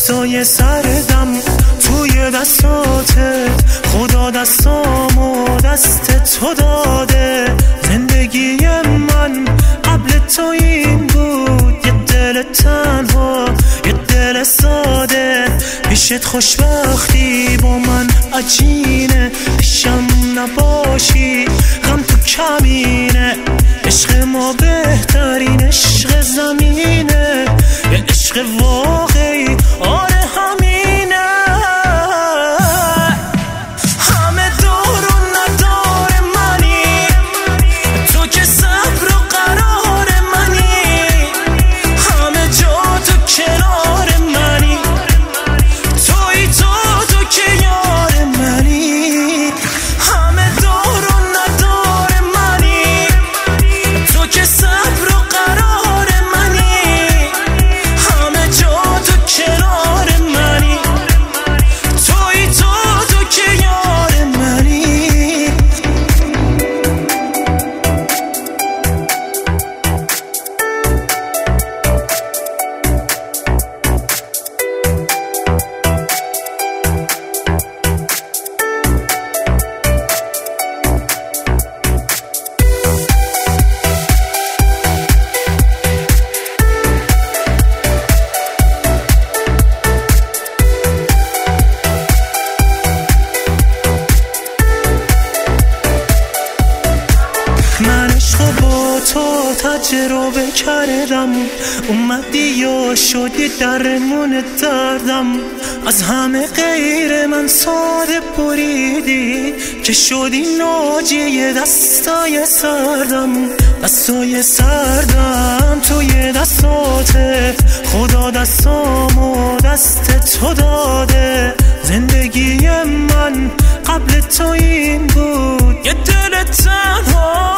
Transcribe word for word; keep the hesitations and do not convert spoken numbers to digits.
دستای سردم توی دستاته، خدا دستامو دست تو داده. زندگی من قبل تو این بود، یه دل تنها یه دل ساده. پیشت خوشبختی با من عجینه، پیشم نباشی غم تو کمینه. عشق ما بهترین عشق زمینه، یه عشق واقعی آره همینه. همه دور و ندار منی، تو که صبر و قرار منی. همه جا تو کنار منی، توی تو تو که یار منی. همه دور و ندار منی، تو که صبر و قرار منی. همه جا تو کنار منی، توی تو تو که یار منی. من عشقو با تو تجربه کردم، اومدی یا شدی درمون دردم. از همه غیر من ساده بریدی، که شدی ناجی دستای سردم. دستای سردم توی دستاته، خدا دستامو دست تو داده. زندگی من قبل تو این بود، یه دل تنها